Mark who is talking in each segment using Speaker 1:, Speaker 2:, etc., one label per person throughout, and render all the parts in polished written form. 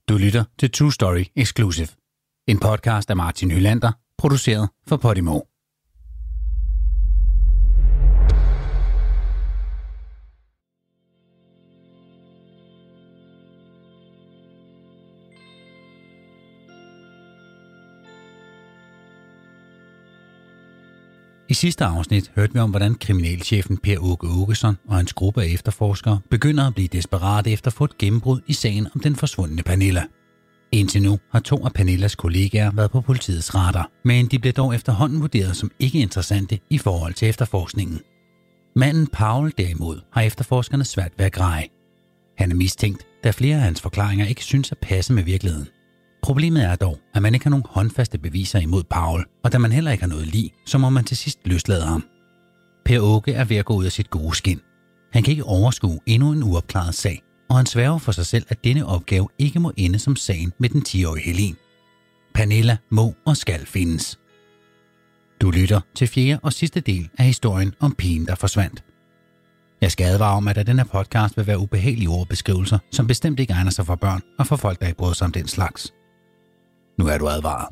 Speaker 1: Du lytter til True Story Exclusive. En podcast af Martin Hylander, produceret for Podimo. I sidste afsnit hørte vi om, hvordan kriminalchefen Per Åke Åkesson og hans gruppe af efterforskere begynder at blive desperate efter at få et gennembrud i sagen om den forsvundne Pernilla. Indtil nu har 2 af Pernillas kollegaer været på politiets radar, men de blev dog efterhånden vurderet som ikke interessante i forhold til efterforskningen. Manden Paul derimod har efterforskerne svært ved at greje. Han er mistænkt, da flere af hans forklaringer ikke synes at passe med virkeligheden. Problemet er dog, at man ikke har nogen håndfaste beviser imod Paul, og da man heller ikke har noget lig, så må man til sidst løslade ham. Per Åke er ved at gå ud af sit gode skin. Han kan ikke overskue endnu en uopklaret sag, og han sværger for sig selv, at denne opgave ikke må ende som sagen med den 10-årige Helene. Pernilla må og skal findes. Du lytter til 4. og sidste del af historien om pigen, der forsvandt. Jeg skal advare om, at denne podcast vil være ubehagelige ordbeskrivelser, som bestemt ikke egner sig for børn og for folk, der ikke bryder sig om den slags. Nu er du advaret.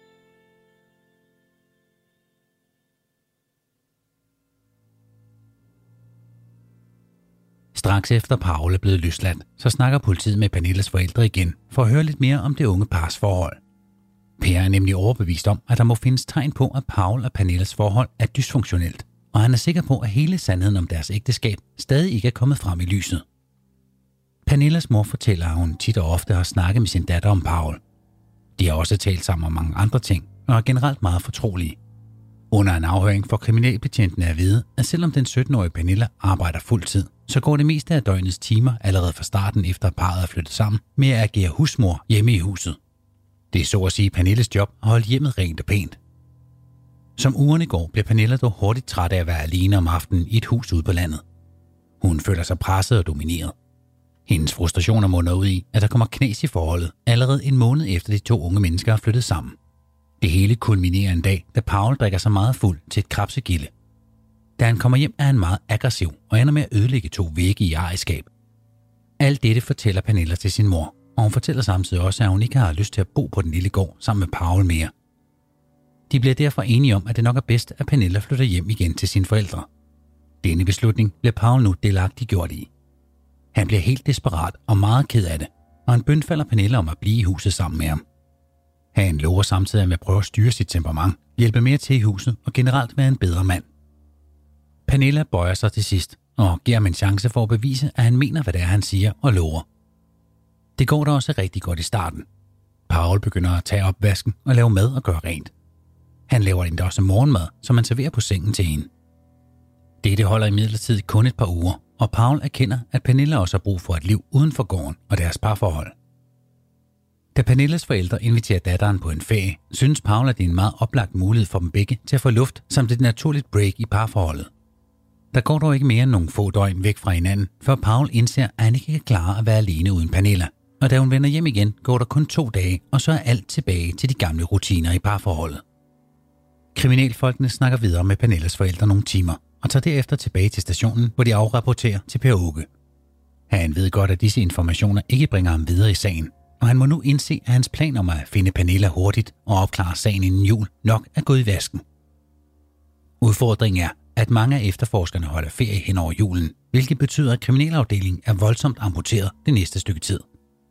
Speaker 1: Straks efter Paul er blevet løsladt, så snakker politiet med Pernillas forældre igen for at høre lidt mere om det unge pars forhold. Per er nemlig overbevist om, at der må findes tegn på, at Paul og Pernillas forhold er dysfunktionelt, og han er sikker på, at hele sandheden om deres ægteskab stadig ikke er kommet frem i lyset. Pernillas mor fortæller, at hun tit og ofte har snakket med sin datter om Paul. De har også talt sammen om mange andre ting, og er generelt meget fortrolige. Under en afhøring får kriminalbetjentene at vide, at selvom den 17-årige Pernilla arbejder fuld tid, så går det meste af døgnets timer allerede fra starten efter parret er flyttet sammen med at agere husmor hjemme i huset. Det er så at sige Pernillas job at holde hjemmet rent og pænt. Som ugerne går, bliver Pernilla dog hurtigt træt af at være alene om aftenen i et hus ude på landet. Hun føler sig presset og domineret. Hendes frustrationer munder ud i, at der kommer knas i forholdet allerede en måned efter de 2 unge mennesker er flyttet sammen. Det hele kulminerer en dag, da Paul drikker sig meget fuld til et krabsegilde. Da han kommer hjem, er han meget aggressiv og ender med at ødelægge 2 vægge i ejerskab. Alt dette fortæller Pernilla til sin mor, og hun fortæller samtidig også, at hun ikke har lyst til at bo på den lille gård sammen med Paul mere. De bliver derfor enige om, at det nok er bedst, at Pernilla flytter hjem igen til sine forældre. Denne beslutning bliver Paul nu delagtiggjort i. Han bliver helt desperat og meget ked af det, og han bønfalder Pernilla om at blive i huset sammen med ham. Han lover samtidig med at prøve at styre sit temperament, hjælpe mere til i huset og generelt være en bedre mand. Pernilla bøjer sig til sidst og giver ham en chance for at bevise, at han mener, hvad det er, han siger og lover. Det går da også rigtig godt i starten. Paul begynder at tage opvasken og lave mad og gøre rent. Han laver endda også morgenmad, som han serverer på sengen til hende. Dette holder imidlertid kun et par uger, og Paul erkender, at Pernilla også har brug for et liv uden for gården og deres parforhold. Da Pernillas forældre inviterer datteren på en ferie, synes Paul, at det er en meget oplagt mulighed for dem begge til at få luft samt et naturligt break i parforholdet. Der går dog ikke mere end nogle få døgn væk fra hinanden, før Paul indser, at han ikke kan klare at være alene uden Pernilla. Og da hun vender hjem igen, går der kun 2 dage, og så er alt tilbage til de gamle rutiner i parforholdet. Kriminalfolkene snakker videre med Pernillas forældre nogle timer, og tager derefter tilbage til stationen, hvor de afrapporterer til Per Åke. Han ved godt, at disse informationer ikke bringer ham videre i sagen, og han må nu indse, at hans plan om at finde Pernilla hurtigt og opklare sagen inden jul nok er gået i vasken. Udfordringen er, at mange af efterforskerne holder ferie hen over julen, hvilket betyder, at kriminalafdelingen er voldsomt amputeret det næste stykke tid.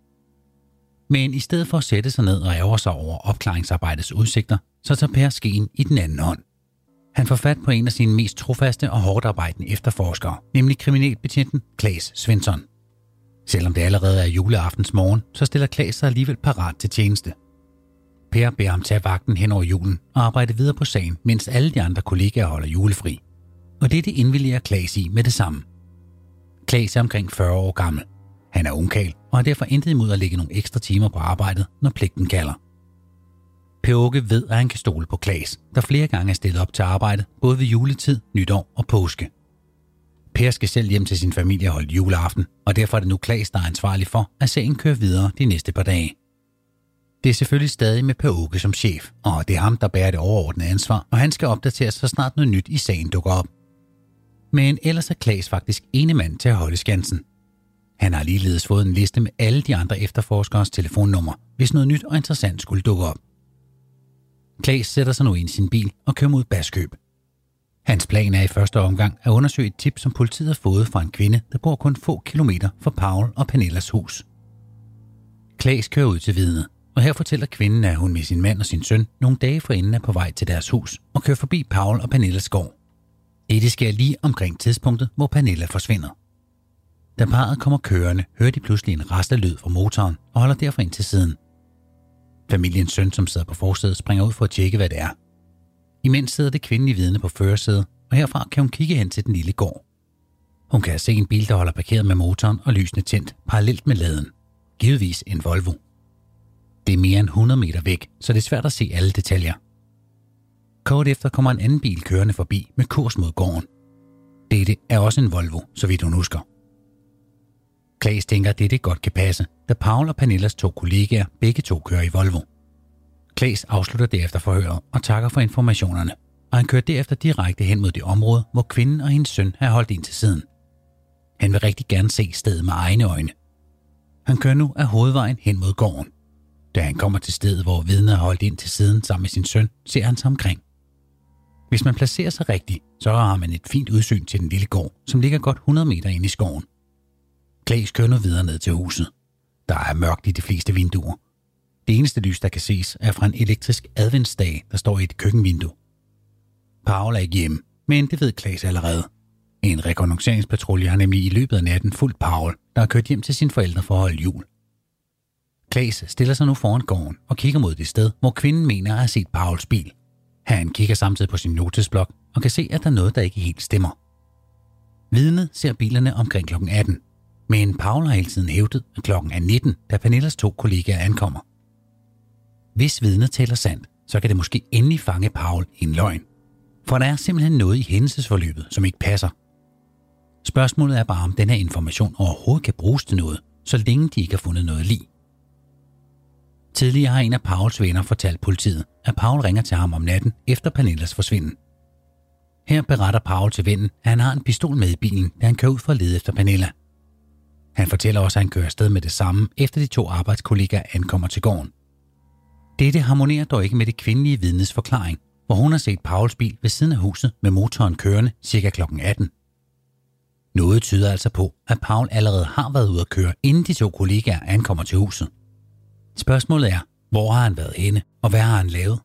Speaker 1: Men i stedet for at sætte sig ned og ærge sig over opklaringsarbejdets udsigter, så tager Per skeen i den anden hånd. Han får fat på en af sine mest trofaste og hårdt arbejdende efterforskere, nemlig kriminalbetjenten Claes Svensson. Selvom det allerede er juleaftens morgen, så stiller Claes sig alligevel parat til tjeneste. Per beder ham tage vagten hen over julen og arbejde videre på sagen, mens alle de andre kollegaer holder julefri. Og det indvilliger Claes i med det samme. Claes er omkring 40 år gammel. Han er ungkarl og har derfor intet imod at lægge nogle ekstra timer på arbejdet, når pligten kalder. Per Åke ved, at han kan stole på Claes, der flere gange er stillet op til arbejde, både ved juletid, nytår og påske. Per skal selv hjem til sin familie og holde juleaften, og derfor er det nu Claes, der er ansvarlig for, at sagen kører videre de næste par dage. Det er selvfølgelig stadig med Per Åke som chef, og det er ham, der bærer det overordnede ansvar, og han skal opdateres, så snart noget nyt i sagen dukker op. Men ellers er Claes faktisk ene mand til at holde skansen. Han har ligeledes fået en liste med alle de andre efterforskers telefonnumre, hvis noget nyt og interessant skulle dukke op. Claes sætter sig nu ind i sin bil og kører mod Baskøb. Hans plan er i første omgang at undersøge et tip, som politiet har fået fra en kvinde, der bor kun få kilometer fra Paul og Pernillas hus. Claes kører ud til vidnet, og her fortæller kvinden, at hun med sin mand og sin søn nogle dage forinden er på vej til deres hus og kører forbi Paul og Pernillas gård. Det sker lige omkring tidspunktet, hvor Pernilla forsvinder. Da parret kommer kørende, hører de pludselig en raslelyd fra motoren og holder derfor ind til siden. Familiens søn, som sidder på forsædet, springer ud for at tjekke, hvad det er. Imens sidder det kvindelige vidne på førersædet, og herfra kan hun kigge hen til den lille gård. Hun kan se en bil, der holder parkeret med motoren og lysene tændt, parallelt med laden. Givetvis en Volvo. Det er mere end 100 meter væk, så det er svært at se alle detaljer. Kort efter kommer en anden bil kørende forbi med kurs mod gården. Dette er også en Volvo, så vidt hun husker. Claes tænker, at dette godt kan passe, da Paul og Pernillas 2 kollegaer begge to kører i Volvo. Claes afslutter derefter forhøret og takker for informationerne, og han kører derefter direkte hen mod det område, hvor kvinden og hendes søn har holdt ind til siden. Han vil rigtig gerne se stedet med egne øjne. Han kører nu af hovedvejen hen mod gården. Da han kommer til stedet, hvor vidnet har holdt ind til siden sammen med sin søn, ser han sig omkring. Hvis man placerer sig rigtigt, så har man et fint udsyn til den lille gård, som ligger godt 100 meter inde i skoven. Claes kører nu videre ned til huset. Der er mørkt i de fleste vinduer. Det eneste lys, der kan ses, er fra en elektrisk adventsstag, der står i et køkkenvindue. Paul er ikke hjemme, men det ved Claes allerede. En rekognosceringspatrulje har nemlig i løbet af natten fulgt Paul, der har kørt hjem til sine forældre for at holde jul. Claes stiller sig nu foran gården og kigger mod det sted, hvor kvinden mener at have set Pauls bil. Han kigger samtidig på sin notesblok og kan se, at der er noget, der ikke helt stemmer. Vidnet ser bilerne omkring kl. 18, men Paul har hele tiden hævdet, at klokken er 19, da Pernillas 2 kollegaer ankommer. Hvis vidnet taler sandt, så kan det måske endelig fange Paul i en løgn. For der er simpelthen noget i hændelsesforløbet, som ikke passer. Spørgsmålet er bare, om den her information overhovedet kan bruges til noget, så længe de ikke har fundet noget lig. Tidligere har en af Pauls venner fortalt politiet, at Paul ringer til ham om natten efter Pernillas forsvinden. Her beretter Paul til vennen, at han har en pistol med i bilen, da han kører ud for at lede efter Pernilla. Han fortæller også, at han kører afsted med det samme, efter de 2 arbejdskollegaer ankommer til gården. Dette harmonerer dog ikke med det kvindelige vidnes forklaring, hvor hun har set Pauls bil ved siden af huset med motoren kørende ca. kl. 18. Noget tyder altså på, at Paul allerede har været ude at køre, inden de 2 kollegaer ankommer til huset. Spørgsmålet er, hvor har han været henne, og hvad har han lavet?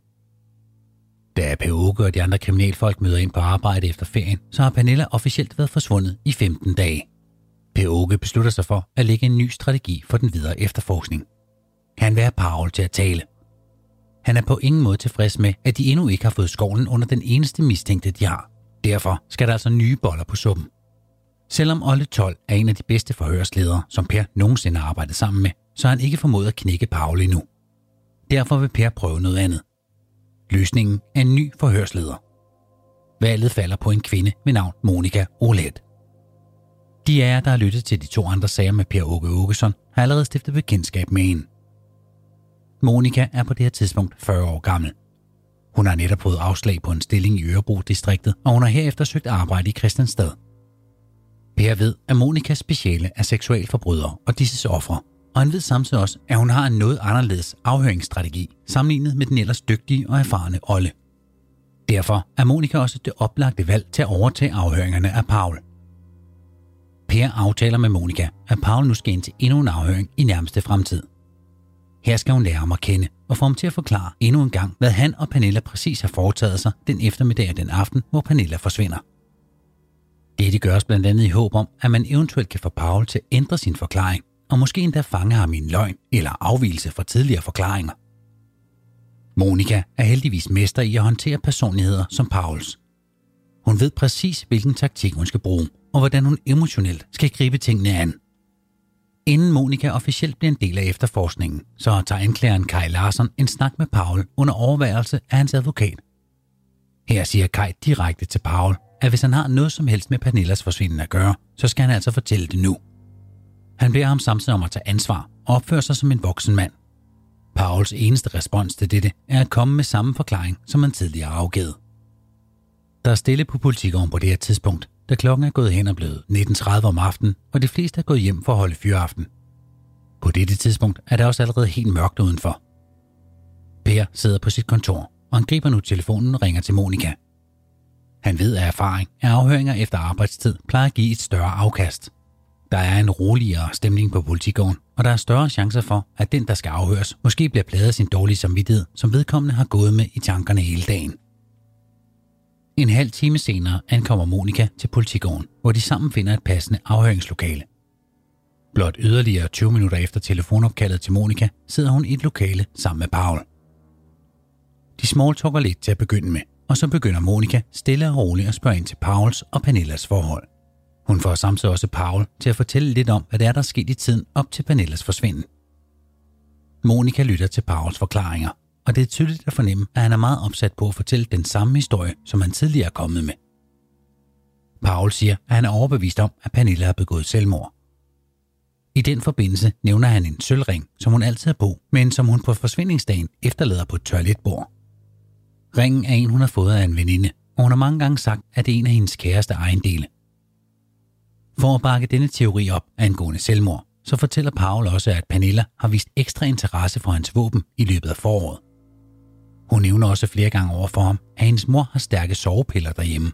Speaker 1: Da Per Åke og de andre kriminalfolk møder ind på arbejde efter ferien, så har Pernilla officielt været forsvundet i 15 dage. Per Åke beslutter sig for at lægge en ny strategi for den videre efterforskning. Han vil have Paul til at tale. Han er på ingen måde tilfreds med, at de endnu ikke har fået skovlen under den eneste mistænkte, de har. Derfor skal der altså nye boller på suppen. Selvom Olle Told er en af de bedste forhørsledere, som Per nogensinde har arbejdet sammen med, så har han ikke formået at knække Paul endnu. Derfor vil Per prøve noget andet. Løsningen er en ny forhørsleder. Valget falder på en kvinde ved navn Monica Olet. De af jer, der har lyttet til de 2 andre sager med Per Åke Åkesson, har allerede stiftet bekendtskab med hende. Monica er på det her tidspunkt 40 år gammel. Hun har netop fået afslag på en stilling i Ørebro-distriktet, og hun har herefter søgt arbejde i Christiansted. Per ved, at Monicas speciale er seksualforbrydere og disses ofre, og han ved samtidig også, at hun har en noget anderledes afhøringsstrategi sammenlignet med den ellers dygtige og erfarne Olle. Derfor er Monica også det oplagte valg til at overtage afhøringerne af Paul. Per aftaler med Monica, at Paul nu skal ind til endnu en afhøring i nærmeste fremtid. Her skal hun lære ham at kende og få ham til at forklare endnu en gang, hvad han og Pernilla præcis har foretaget sig den eftermiddag og den aften, hvor Pernilla forsvinder. Dette gøres blandt andet i håb om, at man eventuelt kan få Paul til at ændre sin forklaring, og måske endda fange ham i en løgn eller afvigelse fra tidligere forklaringer. Monica er heldigvis mester i at håndtere personligheder som Pauls. Hun ved præcis, hvilken taktik hun skal bruge, og hvordan hun emotionelt skal gribe tingene an. Inden Monica officielt bliver en del af efterforskningen, så tager anklageren Kai Larsson en snak med Paul under overværelse af hans advokat. Her siger Kai direkte til Paul, at hvis han har noget som helst med Pernillas forsvinden at gøre, så skal han altså fortælle det nu. Han beder ham samtidig om at tage ansvar og opføre sig som en voksen mand. Pauls eneste respons til dette er at komme med samme forklaring, som han tidligere har afgivet. Der er stille på politigården på det her tidspunkt, da klokken er gået hen og blevet 19:30 om aftenen, og de fleste er gået hjem for at holde fyraften. På dette tidspunkt er det også allerede helt mørkt udenfor. Per sidder på sit kontor, og han griber nu telefonen og ringer til Monica. Han ved af erfaring, at afhøringer efter arbejdstid plejer at give et større afkast. Der er en roligere stemning på politigården, og der er større chancer for, at den, der skal afhøres, måske bliver plaget af sin dårlige samvittighed, som vedkommende har gået med i tankerne hele dagen. En halv time senere ankommer Monica til politigården, hvor de sammen finder et passende afhøringslokale. Blot yderligere 20 minutter efter telefonopkaldet til Monica, sidder hun i et lokale sammen med Paul. De smalltalker lidt til at begynde med, og så begynder Monica stille og roligt at spørge ind til Pauls og Pernillas forhold. Hun får samtidig også Paul til at fortælle lidt om, hvad der er sket i tiden op til Pernillas forsvinden. Monica lytter til Pauls forklaringer, og det er tydeligt at fornemme, at han er meget opsat på at fortælle den samme historie, som han tidligere er kommet med. Paul siger, at han er overbevist om, at Pernilla har begået selvmord. I den forbindelse nævner han en sølvring, som hun altid har på, men som hun på forsvindingsdagen efterlader på et toiletbord. Ringen er en, hun har fået af en veninde, og hun har mange gange sagt, at det er en af hendes kæreste ejendele. For at bakke denne teori op angående selvmord, så fortæller Paul også, at Pernilla har vist ekstra interesse for hans våben i løbet af foråret. Hun nævner også flere gange over for ham, at hendes mor har stærke sovepiller derhjemme.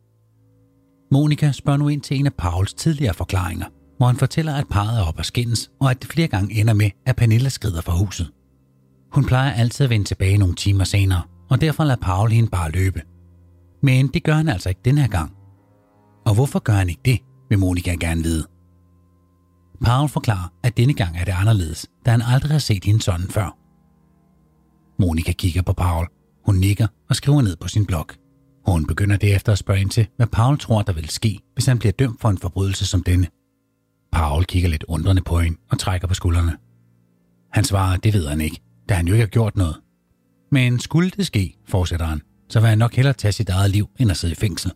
Speaker 1: Monica spørger nu ind til en af Pauls tidligere forklaringer, hvor han fortæller, at parret er op at skændes, og at det flere gange ender med, at Pernilla skrider fra huset. Hun plejer altid at vende tilbage nogle timer senere, og derfor lader Paul hende bare løbe. Men det gør han altså ikke den her gang. Og hvorfor gør han ikke det, vil Monica gerne vide. Paul forklarer, at denne gang er det anderledes, da han aldrig har set hende sådan før. Monica kigger på Paul. Hun nikker og skriver ned på sin blog. Hun begynder derefter at spørge ind til, hvad Paul tror, der vil ske, hvis han bliver dømt for en forbrydelse som denne. Paul kigger lidt undrende på hende og trækker på skuldrene. Han svarer, det ved han ikke, da han jo ikke har gjort noget. Men skulle det ske, fortsætter han, så vil han nok hellere tage sit eget liv, end at sidde i fængsel.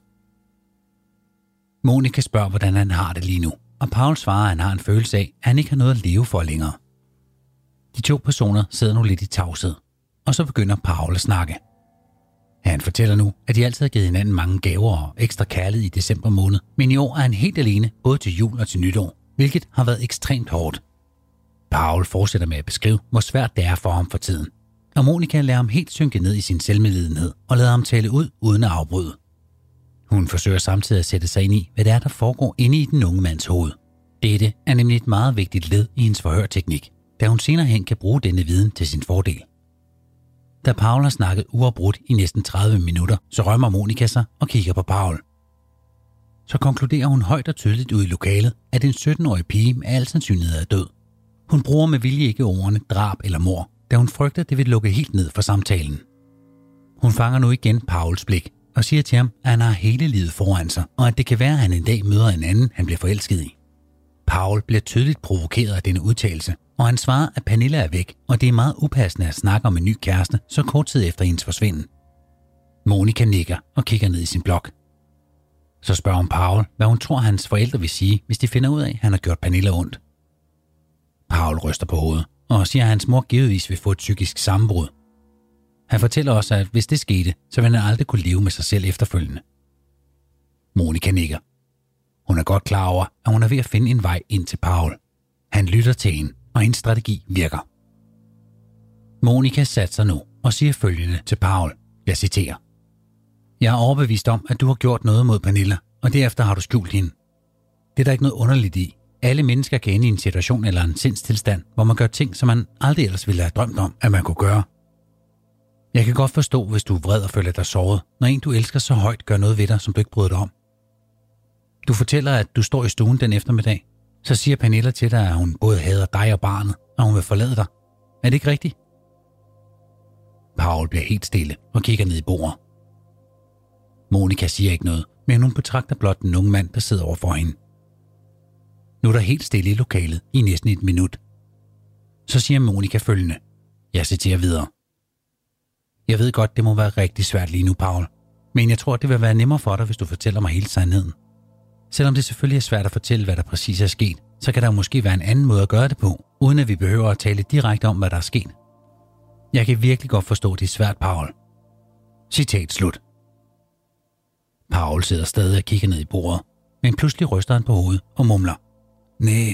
Speaker 1: Monica spørger, hvordan han har det lige nu, og Paul svarer, at han har en følelse af, at han ikke har noget at leve for længere. De to personer sidder nu lidt i tavshed, og så begynder Paul at snakke. Han fortæller nu, at de altid har givet hinanden mange gaver og ekstra kærlighed i december måned, men i år er han helt alene, både til jul og til nytår, hvilket har været ekstremt hårdt. Paul fortsætter med at beskrive, hvor svært det er for ham for tiden, og Monica lader ham helt synke ned i sin selvmedlidenhed og lader ham tale ud uden at afbryde. Hun forsøger samtidig at sætte sig ind i, hvad det er, der foregår inde i den unge mands hoved. Dette er nemlig et meget vigtigt led i hendes forhørteknik, da hun senere hen kan bruge denne viden til sin fordel. Da Paul har snakket uafbrudt i næsten 30 minutter, så rømmer Monica sig og kigger på Paul. Så konkluderer hun højt og tydeligt ud i lokalet, at en 17-årig pige med al sandsynlighed er død. Hun bruger med vilje ikke ordene drab eller mord, da hun frygter, det vil lukke helt ned for samtalen. Hun fanger nu igen Pauls blik og siger til ham, at han har hele livet foran sig, og at det kan være, at han en dag møder en anden, han bliver forelsket i. Paul bliver tydeligt provokeret af denne udtalelse, og han svarer, at Pernilla er væk, og det er meget upassende at snakke om en ny kæreste så kort tid efter hendes forsvinden. Monica nikker og kigger ned i sin blog. Så spørger hun Paul, hvad hun tror, hans forældre vil sige, hvis de finder ud af, at han har gjort Pernilla ondt. Paul ryster på hovedet og siger, at hans mor givetvis vil få et psykisk sammenbrud. Han fortæller også, at hvis det skete, så vil han aldrig kunne leve med sig selv efterfølgende. Monica nikker. Hun er godt klar over, at hun er ved at finde en vej ind til Paul. Han lytter til hende, og hendes strategi virker. Monica satser nu og siger følgende til Paul. Jeg citerer. Jeg er overbevist om, at du har gjort noget mod Pernilla, og derefter har du skjult hende. Det er der ikke noget underligt i. Alle mennesker kan ende i en situation eller en sindstilstand, hvor man gør ting, som man aldrig ellers ville have drømt om, at man kunne gøre. Jeg kan godt forstå, hvis du er vred og føler dig såret, når en du elsker så højt gør noget ved dig, som du ikke bryder dig om. Du fortæller, at du står i stuen den eftermiddag. Så siger Pernilla til dig, at hun både hader dig og barnet, og hun vil forlade dig. Er det ikke rigtigt? Paul bliver helt stille og kigger ned i bordet. Monica siger ikke noget, men hun betragter blot den unge mand, der sidder overfor hende. Nu er der helt stille i lokalet i næsten et minut. Så siger Monica følgende. Jeg citerer videre. Jeg ved godt, det må være rigtig svært lige nu, Paul. Men jeg tror, det vil være nemmere for dig, hvis du fortæller mig hele sandheden. Selvom det selvfølgelig er svært at fortælle, hvad der præcis er sket, så kan der måske være en anden måde at gøre det på, uden at vi behøver at tale direkte om, hvad der er sket. Jeg kan virkelig godt forstå, det er svært, Paul. Citat slut. Paul sidder stadig og kigger ned i bordet, men pludselig ryster han på hovedet og mumler: "Næh."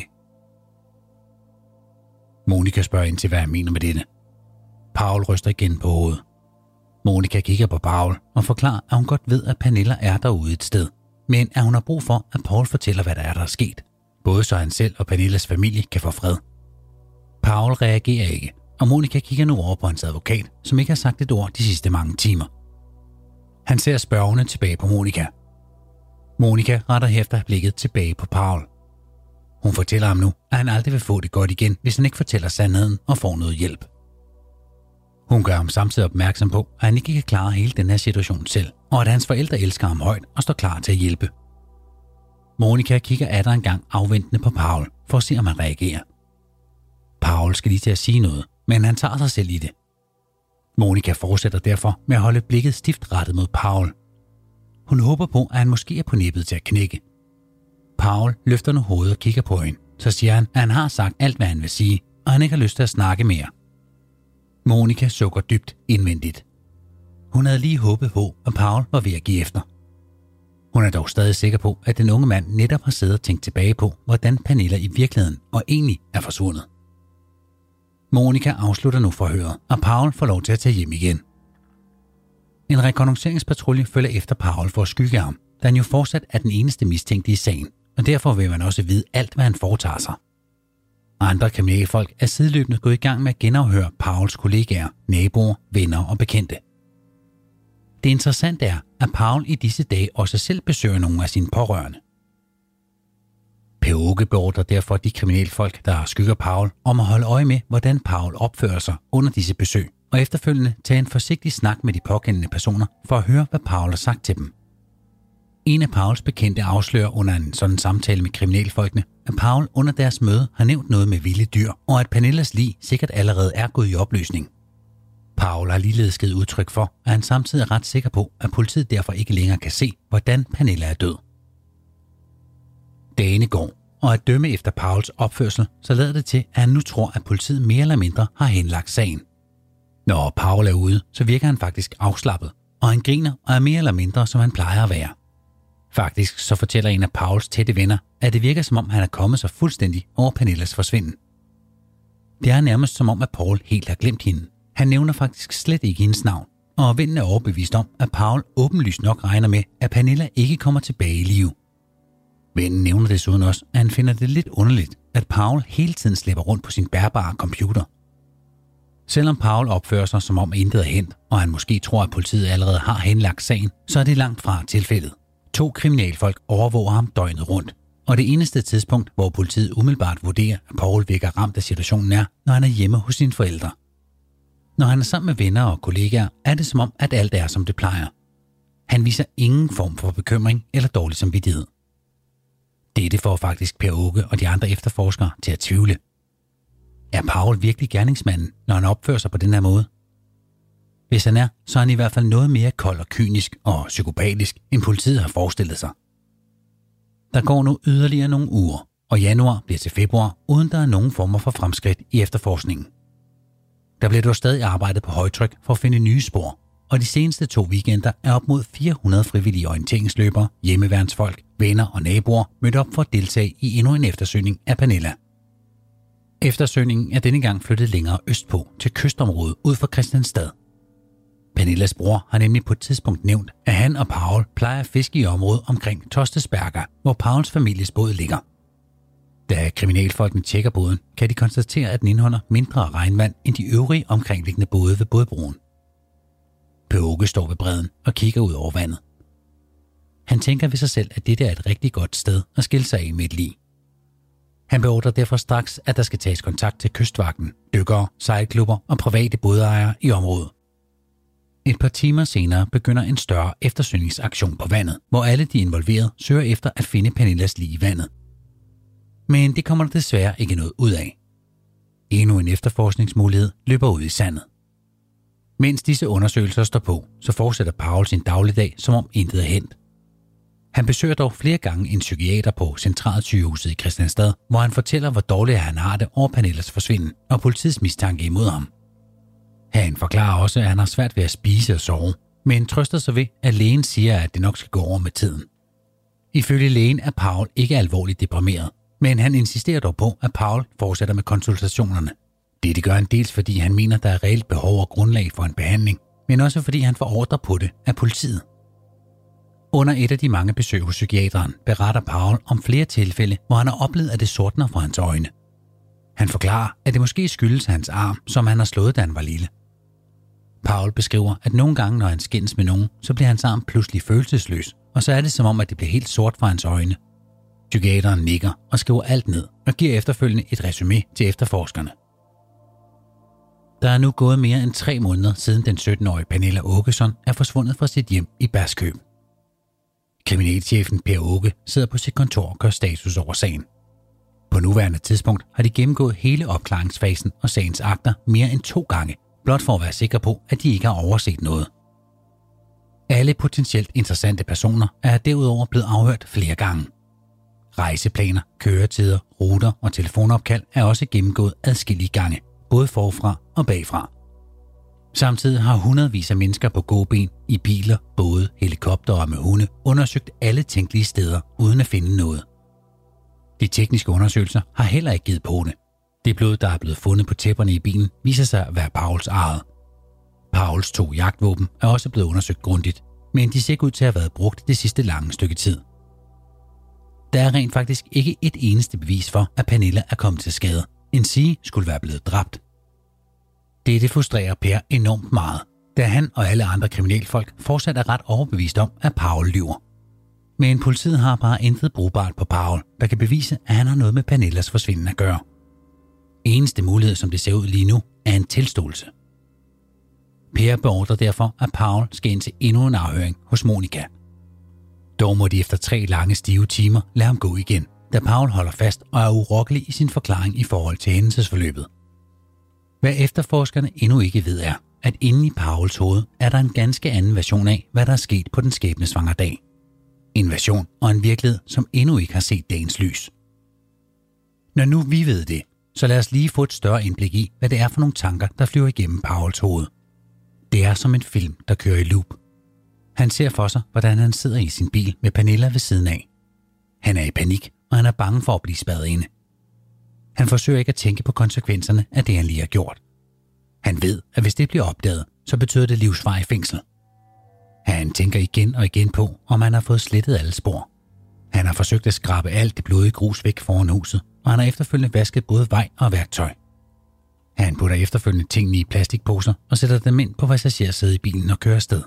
Speaker 1: Monica spørger ind til, hvad han mener med dette. Paul ryster igen på hovedet. Monica kigger på Paul og forklarer, at hun godt ved, at Pernilla er derude et sted, men at hun har brug for, at Paul fortæller, hvad der er sket, både så han selv og Pernillas familie kan få fred. Paul reagerer ikke, og Monica kigger nu over på hans advokat, som ikke har sagt et ord de sidste mange timer. Han ser spørgende tilbage på Monica. Monica retter herefter blikket tilbage på Paul. Hun fortæller ham nu, at han aldrig vil få det godt igen, hvis han ikke fortæller sandheden og får noget hjælp. Hun gør ham samtidig opmærksom på, at han ikke kan klare hele den her situation selv, og at hans forældre elsker ham højt og står klar til at hjælpe. Monica kigger atter en gang afventende på Paul, for at se, om han reagerer. Paul skal lige til at sige noget, men han tager sig selv i det. Monica fortsætter derfor med at holde blikket stift rettet mod Paul. Hun håber på, at han måske er på nippet til at knække. Paul løfter nu hovedet og kigger på hende. Så siger han, at han har sagt alt, hvad han vil sige, og han ikke har lyst til at snakke mere. Monica sukker dybt indvendigt. Hun havde lige håbet på, at Paul var ved at give efter. Hun er dog stadig sikker på, at den unge mand netop har siddet og tænkt tilbage på, hvordan Pernilla i virkeligheden og egentlig er forsvundet. Monica afslutter nu forhøret, og Paul får lov til at tage hjem igen. En rekognosceringspatrulje følger efter Paul for at skygge ham, da han jo fortsat er den eneste mistænkte i sagen, og derfor vil man også vide alt, hvad han foretager sig. Andre kriminalfolk er sideløbende gået i gang med at genafhøre Pauls kollegaer, naboer, venner og bekendte. Det interessante er, at Paul i disse dage også selv besøger nogle af sine pårørende. Pæoge beordrer derfor de kriminalfolk, der skygger Paul, om at holde øje med, hvordan Paul opfører sig under disse besøg, og efterfølgende tage en forsigtig snak med de pågældende personer for at høre, hvad Paul har sagt til dem. En af Pauls bekendte afslører under en sådan samtale med kriminalfolkene, at Paul under deres møde har nævnt noget med vilde dyr, og at Pernillas lig sikkert allerede er gået i opløsning. Paul har ligeledes givet udtryk for, at han samtidig er ret sikker på, at politiet derfor ikke længere kan se, hvordan Pernilla er død. Dagene går, og at dømme efter Pauls opførsel, så lader det til, at han nu tror, at politiet mere eller mindre har henlagt sagen. Når Paul er ude, så virker han faktisk afslappet, og han griner og er mere eller mindre, som han plejer at være. Faktisk så fortæller en af Pauls tætte venner, at det virker som om han er kommet så fuldstændig over Pernillas forsvinden. Det er nærmest som om, at Paul helt har glemt hende. Han nævner faktisk slet ikke hendes navn, og vennen er overbevist om, at Paul åbenlyst nok regner med, at Pernilla ikke kommer tilbage i live. Vennen nævner desuden også, at han finder det lidt underligt, at Paul hele tiden slæber rundt på sin bærbare computer. Selvom Paul opfører sig som om intet er hændt, og han måske tror, at politiet allerede har henlagt sagen, så er det langt fra tilfældet. 2 kriminalfolk overvåger ham døgnet rundt, og det eneste tidspunkt, hvor politiet umiddelbart vurderer, at Paul virker ramt af situationen er, når han er hjemme hos sine forældre. Når han er sammen med venner og kollegaer, er det som om, at alt er som det plejer. Han viser ingen form for bekymring eller dårlig samvittighed. Dette får faktisk Pæoge og de andre efterforskere til at tvivle. Er Paul virkelig gerningsmanden, når han opfører sig på den her måde? Hvis han er, så er han i hvert fald noget mere kold og kynisk og psykopatisk, end politiet har forestillet sig. Der går nu yderligere nogle uger, og januar bliver til februar, uden der er nogen former for fremskridt i efterforskningen. Der bliver dog stadig arbejdet på højtryk for at finde nye spor, og de seneste 2 weekender er op mod 400 frivillige orienteringsløbere, hjemmeværnsfolk, venner og naboer mødt op for at deltage i endnu en eftersøgning af Pernilla. Eftersøgningen er denne gang flyttet længere østpå til kystområdet ud for Christiansstad. Pernillas bror har nemlig på et tidspunkt nævnt, at han og Paul plejer at fiske i området omkring Tostesberger, hvor Pauls families båd ligger. Da kriminalfolkene tjekker båden, kan de konstatere, at den indeholder mindre regnvand end de øvrige omkringliggende både ved bådbroen. Pæoge står ved bredden og kigger ud over vandet. Han tænker ved sig selv, at dette er et rigtig godt sted at skille sig af med et lig. Han beordrer derfor straks, at der skal tages kontakt til kystvagten, dykkere, sejlklubber og private bådejere i området. Et par timer senere begynder en større eftersøgningsaktion på vandet, hvor alle de involverede søger efter at finde Pernillas lig i vandet. Men det kommer der desværre ikke noget ud af. Endnu en efterforskningsmulighed løber ud i sandet. Mens disse undersøgelser står på, så fortsætter Paul sin dagligdag, som om intet er hændt. Han besøger dog flere gange en psykiater på Centralsygehuset i Christiansstad, hvor han fortæller, hvor dårligt han har det over Pernillas forsvinden og politiets mistanke imod ham. Han forklarer også, at han har svært ved at spise og sove, men trøster sig ved, at lægen siger, at det nok skal gå over med tiden. Ifølge lægen er Paul ikke alvorligt deprimeret, men han insisterer dog på, at Paul fortsætter med konsultationerne. Det gør han dels fordi han mener, der er reelt behov og grundlag for en behandling, men også fordi han får ordre på det af politiet. Under et af de mange besøg hos psykiateren beretter Paul om flere tilfælde, hvor han har oplevet, at det sortner fra hans øjne. Han forklarer, at det måske skyldes hans arm, som han har slået, da han var lille. Paul beskriver, at nogle gange, når han skændes med nogen, så bliver hans arm pludselig følelsesløs, og så er det som om, at det bliver helt sort fra hans øjne. Psykiateren nikker og skriver alt ned og giver efterfølgende et resumé til efterforskerne. Der er nu gået mere end 3 måneder siden den 17-årige Pernilla Åkesson er forsvundet fra sit hjem i Bærskøb. Kriminalchefen Per Åke sidder på sit kontor og gør status over sagen. På nuværende tidspunkt har de gennemgået hele opklaringsfasen og sagens akter mere end 2 gange, blot for at være sikre på, at de ikke har overset noget. Alle potentielt interessante personer er derudover blevet afhørt flere gange. Rejseplaner, køretider, ruter og telefonopkald er også gennemgået adskillige gange, både forfra og bagfra. Samtidig har hundredvis af mennesker på gåben i biler, både, helikoptere og med hunde undersøgt alle tænkelige steder uden at finde noget. De tekniske undersøgelser har heller ikke givet på det. Det blod, der er blevet fundet på tæpperne i bilen, viser sig at være Pauls eget. Pauls 2 jagtvåben er også blevet undersøgt grundigt, men de ser ikke ud til at have været brugt det sidste lange stykke tid. Der er rent faktisk ikke et eneste bevis for, at Pernilla er kommet til skade, endsige skulle være blevet dræbt. Dette frustrerer Per enormt meget, da han og alle andre kriminalfolk fortsat er ret overbevist om, at Paul lyver. Men politiet har bare intet brugbart på Paul, der kan bevise, at han har noget med Pernillas forsvinden at gøre. Eneste mulighed, som det ser ud lige nu, er en tilståelse. Per beordrer derfor, at Paul skal ind til endnu en afhøring hos Monica. Dog må de efter 3 lange stive timer lade ham gå igen, da Paul holder fast og er urokkelig i sin forklaring i forhold til hændelsesforløbet. Hvad efterforskerne endnu ikke ved er, at inde i Pauls hoved er der en ganske anden version af, hvad der er sket på den skæbnesvangre dag. En version og en virkelighed, som endnu ikke har set dagens lys. Når nu vi ved det, så lad os lige få et større indblik i, hvad det er for nogle tanker, der flyver igennem Pauls hoved. Det er som en film, der kører i loop. Han ser for sig, hvordan han sidder i sin bil med Pernilla ved siden af. Han er i panik, og han er bange for at blive spærret inde. Han forsøger ikke at tænke på konsekvenserne af det, han lige har gjort. Han ved, at hvis det bliver opdaget, så betyder det livsvarig fængsel. Han tænker igen og igen på, om han har fået slettet alle spor. Han har forsøgt at skrabe alt det blodige grus væk foran huset, og han har efterfølgende vasket både vej og værktøj. Han putter efterfølgende tingene i plastikposer og sætter dem ind på passagersædet i bilen og kører afsted.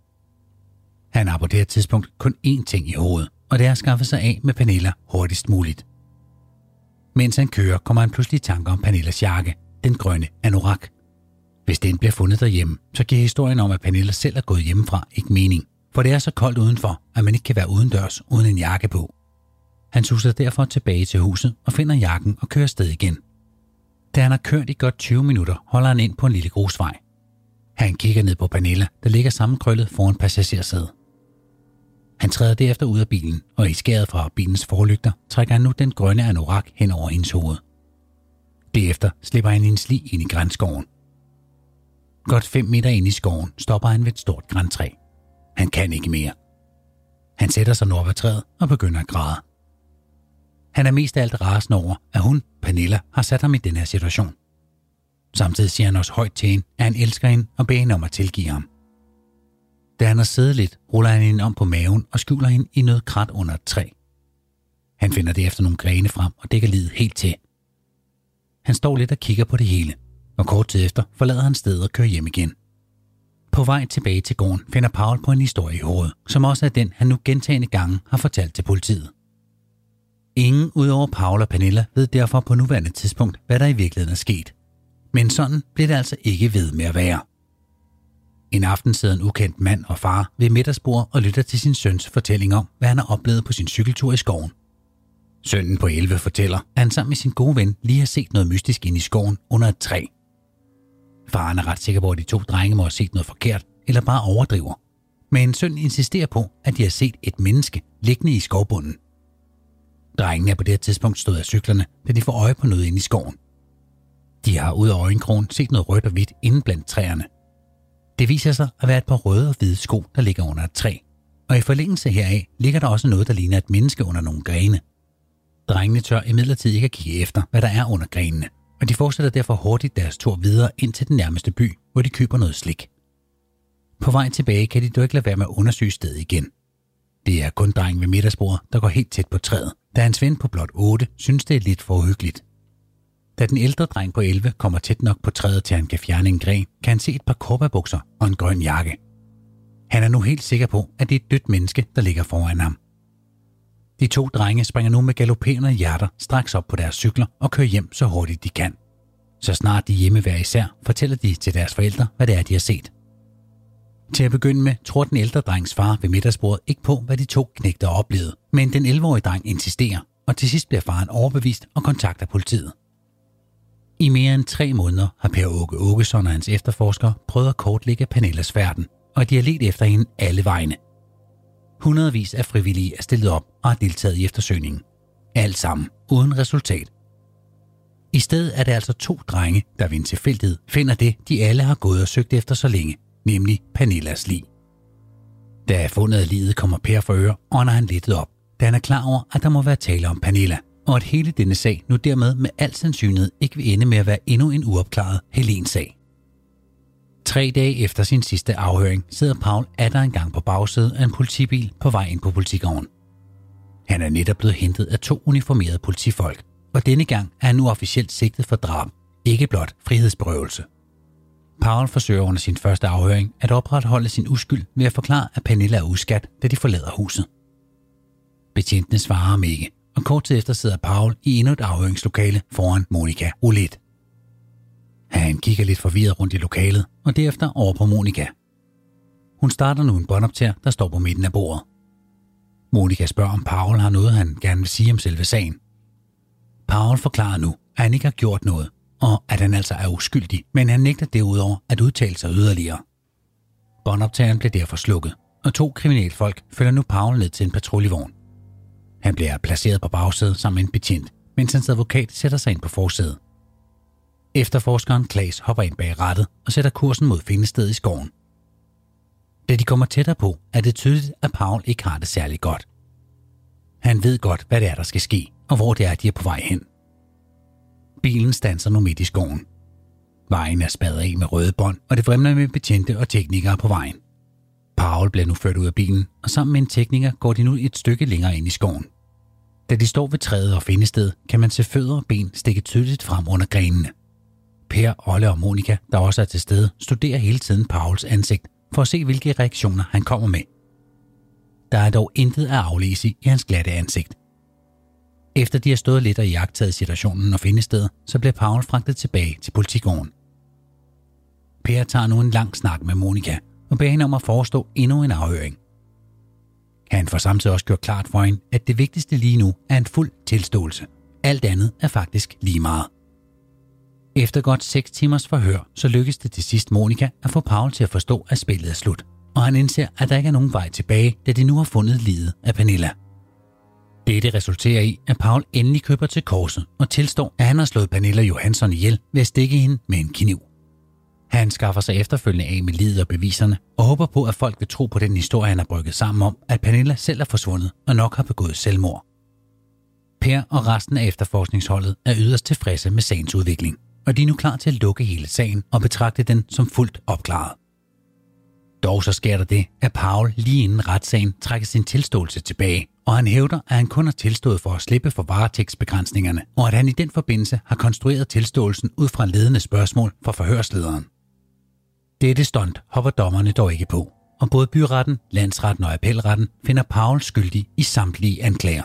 Speaker 1: Han har på det her tidspunkt kun én ting i hovedet, og det er at skaffe sig af med Pernilla hurtigst muligt. Mens han kører, kommer han pludselig i tanker om Pernillas jakke, den grønne anorak. Hvis den bliver fundet derhjemme, så giver historien om, at Pernilla selv er gået hjemmefra, ikke mening, for det er så koldt udenfor, at man ikke kan være udendørs uden en jakke på. Han suser derfor tilbage til huset og finder jakken og kører afsted igen. Da han har kørt i godt 20 minutter, holder han ind på en lille grusvej. Han kigger ned på Pernilla, der ligger sammenkrøllet foran passagersædet. Han træder derefter ud af bilen, og i skæret fra bilens forlygter trækker han nu den grønne anorak hen over hendes hoved. Derefter slipper han en sti ind i granskoven. Godt 5 meter ind i skoven stopper han ved et stort grantræ. Han kan ikke mere. Han sætter sig nord ved træet og begynder at græde. Han er mest af alt rasende over, at hun, Pernilla, har sat ham i den her situation. Samtidig siger han også højt til hende, at han elsker hende og beder hende om at tilgive ham. Da han har siddet lidt, ruller han hende om på maven og skjuler hende i noget krat under et træ. Han finder derefter nogle grene frem og dækker liget helt til. Han står lidt og kigger på det hele, og kort tid efter forlader han stedet og kører hjem igen. På vej tilbage til gården finder Paul på en historie i hovedet, som også er den, han nu gentagne gange har fortalt til politiet. Ingen udover Paul og Pernilla ved derfor på nuværende tidspunkt, hvad der i virkeligheden er sket. Men sådan bliver det altså ikke ved med at være. En aften sidder en ukendt mand og far ved middagsbordet og lytter til sin søns fortælling om, hvad han har oplevet på sin cykeltur i skoven. Sønnen på 11 fortæller, at han sammen med sin gode ven lige har set noget mystisk inde i skoven under et træ. Faren er ret sikker på, at de 2 drenge må have set noget forkert eller bare overdriver. Men sønnen insisterer på, at de har set et menneske liggende i skovbunden. Drengene er på det her tidspunkt stået af cyklerne, da de får øje på noget inde i skoven. De har ud af øjenkrogen set noget rødt og hvidt inde blandt træerne. Det viser sig at være et par røde og hvide sko, der ligger under et træ, og i forlængelse heraf ligger der også noget, der ligner et menneske under nogle grene. Drengene tør imidlertid ikke at kigge efter, hvad der er under grenene, og de fortsætter derfor hurtigt deres tur videre ind til den nærmeste by, hvor de køber noget slik. På vej tilbage kan de dog ikke lade være med at undersøge stedet igen. Det er kun drengen ved middagsbordet, der går helt tæt på træet, da hans ven på blot 8 synes, det er lidt for uhyggeligt. Da den ældre dreng på 11 kommer tæt nok på træet, til han kan fjerne en gren, kan han se et par cowboybukser og en grøn jakke. Han er nu helt sikker på, at det er et dødt menneske, der ligger foran ham. De 2 drenge springer nu med galopperende hjerter straks op på deres cykler og kører hjem så hurtigt de kan. Så snart de hjemme hver især, fortæller de til deres forældre, hvad det er, de har set. Til at begynde med tror den ældre drengs far ved middagsbordet ikke på, hvad de 2 knægte har oplevet, men den 11-årige dreng insisterer, og til sidst bliver faren overbevist og kontakter politiet. I mere end 3 måneder har Per Åke Åkesson og hans efterforskere prøvet at kortlægge Pernillas færden, og de har ledt efter hende alle vegne. Hundredvis af frivillige er stillet op og har deltaget i eftersøgningen. Alt sammen uden resultat. I stedet er det altså 2 drenge, der ved en tilfældighed finder det, de alle har gået og søgt efter så længe, nemlig Pernillas lig. Da fundet af liget kommer Per for øre, ånder han lettet op, da han er klar over, at der må være tale om Pernilla, og at hele denne sag nu dermed med al sandsynlighed ikke vil ende med at være endnu en uopklaret Helene-sag. 3 dage efter sin sidste afhøring sidder Paul atter engang på bagsædet af en politibil på vej ind på politigården. Han er netop blevet hentet af 2 uniformerede politifolk, og denne gang er han nu officielt sigtet for drab, ikke blot frihedsberøvelse. Paul forsøger under sin første afhøring at opretholde sin uskyld ved at forklare, at Pernilla er uskat, da de forlader huset. Betjentene svarer ham ikke, og kort tid efter sidder Paul i endnu et afhøringslokale foran Monica Oulet. Han kigger lidt forvirret rundt i lokalet, og derefter over på Monica. Hun starter nu en båndoptager, der står på midten af bordet. Monica spørger, om Paul har noget, han gerne vil sige om selve sagen. Paul forklarer nu, at han ikke har gjort noget, og at han altså er uskyldig, men han nægter derudover at udtale sig yderligere. Båndoptageren bliver derfor slukket, og 2 kriminalfolk følger nu Paul ned til en patruljevogn. Han bliver placeret på bagsædet sammen med en betjent, mens hans advokat sætter sig ind på forsædet. Efterforskeren Klaas hopper ind bag rattet og sætter kursen mod findestedet i skoven. Da de kommer tættere på, er det tydeligt, at Paul ikke har det særlig godt. Han ved godt, hvad det er, der skal ske, og hvor det er, de er på vej hen. Bilen standser nu midt i skoven. Vejen er spadet af med røde bånd, og det vrimler med betjente og teknikere på vejen. Paul bliver nu ført ud af bilen, og sammen med en tekniker går de nu et stykke længere ind i skoven. Da de står ved træet og findested, kan man se fødder og ben stikke tydeligt frem under grenene. Per, Olle og Monica, der også er til stede, studerer hele tiden Pauls ansigt for at se, hvilke reaktioner han kommer med. Der er dog intet at aflæse i hans glatte ansigt. Efter de har stået lidt og iagttaget situationen og findestedet, så bliver Paul fragtet tilbage til politigården. Per tager nu en lang snak med Monica og beder hende om at forestå endnu en afhøring. Han får samtidig også gjort klart for hende, at det vigtigste lige nu er en fuld tilståelse. Alt andet er faktisk lige meget. Efter godt 6 timers forhør, så lykkes det til sidst Monica at få Paul til at forstå, at spillet er slut, og han indser, at der ikke er nogen vej tilbage, da de nu har fundet liget af Pernilla. Dette resulterer i, at Paul endelig køber til korset og tilstår, at han har slået Pernilla Johansson ihjel ved at stikke hende med en kniv. Han skaffer sig efterfølgende af med liget og beviserne og håber på, at folk vil tro på den historie, han har brygget sammen om, at Pernilla selv er forsvundet og nok har begået selvmord. Per og resten af efterforskningsholdet er yderst tilfredse med sagens udvikling, og de er nu klar til at lukke hele sagen og betragte den som fuldt opklaret. Dog så sker der det, at Paul lige inden retssagen trækker sin tilståelse tilbage, og han hævder, at han kun har tilstået for at slippe for varetægtsbegrænsningerne, og at han i den forbindelse har konstrueret tilståelsen ud fra ledende spørgsmål fra forhørslederen. Dette stunt hopper dommerne dog ikke på, og både byretten, landsretten og appelretten finder Paul skyldig i samtlige anklager.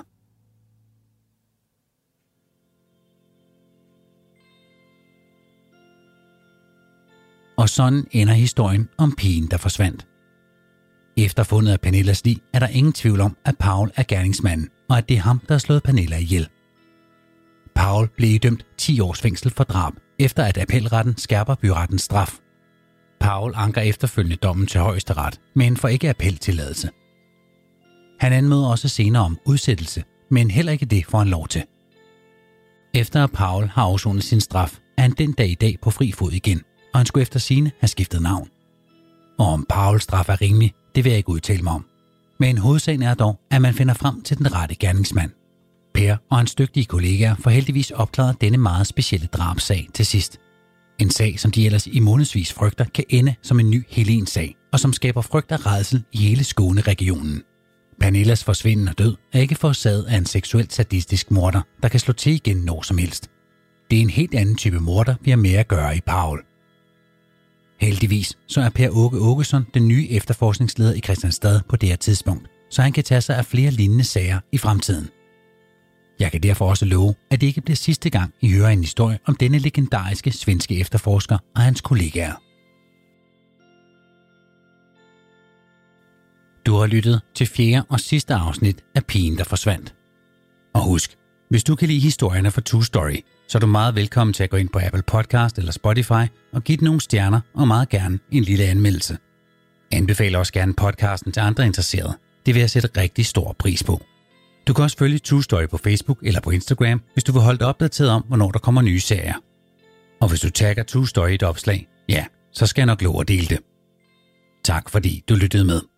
Speaker 1: Og sådan ender historien om pigen, der forsvandt. Efter fundet af Pernillas lig er der ingen tvivl om, at Paul er gerningsmanden, og at det er ham, der har slået Pernilla ihjel. Paul blev idømt 10 års fængsel for drab, efter at appelretten skærper byrettens straf. Paul anker efterfølgende dommen til højesteret, men får ikke appeltilladelse. Han anmoder også senere om udsættelse, men heller ikke det får han lov til. Efter at Paul har afsonet sin straf, er han den dag i dag på fri fod igen, og han skulle efter sigende have skiftet navn. Og om Pauls straf er rimelig, det vil jeg ikke udtale mig om. Men hovedsagen er dog, at man finder frem til den rette gerningsmand. Per og hans dygtige kollegaer får heldigvis opklaret denne meget specielle drabssag til sidst. En sag, som de ellers i månedsvis frygter, kan ende som en ny Helen-sag, og som skaber frygt og rædsel i hele Skåne-regionen. Pernillas forsvinden og død er ikke forårsaget af en seksuelt sadistisk morder, der kan slå til igen når som helst. Det er en helt anden type morder, vi har med at gøre i Paul. Heldigvis så er Per Åke Åkesson den nye efterforskningsleder i Kristianstad på det her tidspunkt, så han kan tage sig af flere lignende sager i fremtiden. Jeg kan derfor også love, at det ikke bliver sidste gang, I hører en historie om denne legendariske svenske efterforsker og hans kollegaer. Du har lyttet til 4. og sidste afsnit af Pigen, der forsvandt. Og husk, hvis du kan lide historierne fra True Story, så er du meget velkommen til at gå ind på Apple Podcast eller Spotify og give den nogle stjerner og meget gerne en lille anmeldelse. Anbefal også gerne podcasten til andre interesserede. Det vil jeg sætte rigtig stor pris på. Du kan også følge True Story på Facebook eller på Instagram, hvis du vil holde dig opdateret om, hvornår der kommer nye serier. Og hvis du tagger True Story i et opslag, ja, så skal jeg nok love at dele det. Tak fordi du lyttede med.